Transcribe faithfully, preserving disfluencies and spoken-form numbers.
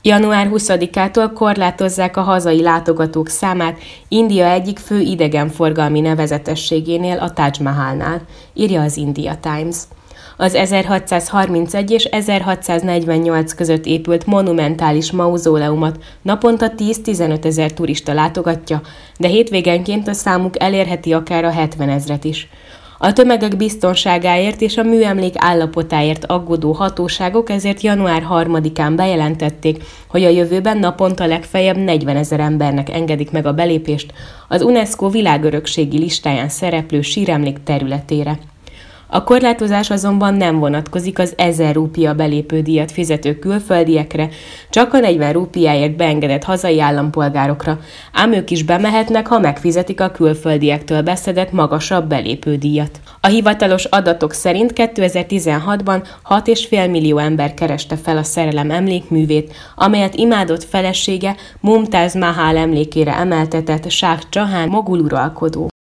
január huszadikától korlátozzák a hazai látogatók számát India egyik fő idegenforgalmi nevezetességénél, a Taj Mahalnál, írja az India Times. Az ezerhatszázharmincegy és ezerhatszáznegyvennyolc között épült monumentális mauzóleumot naponta tíz-tizenöt ezer turista látogatja, de hétvégenként a számuk elérheti akár a hetvenezret is. A tömegek biztonságáért és a műemlék állapotáért aggódó hatóságok ezért január harmadikán bejelentették, hogy a jövőben naponta legfeljebb negyvenezer embernek engedik meg a belépést az UNESCO világörökségi listáján szereplő síremlék területére. A korlátozás azonban nem vonatkozik az ezer rúpia belépődíjat fizető külföldiekre, csak a negyven rúpiáért beengedett hazai állampolgárokra, ám ők is bemehetnek, ha megfizetik a külföldiektől beszedett magasabb belépődíjat. A hivatalos adatok szerint kétezer-tizenhatban hat egész öt millió ember kereste fel a szerelem emlékművét, amelyet imádott felesége Mumtaz Mahal emlékére emeltetett Shah Jahan mogul uralkodó.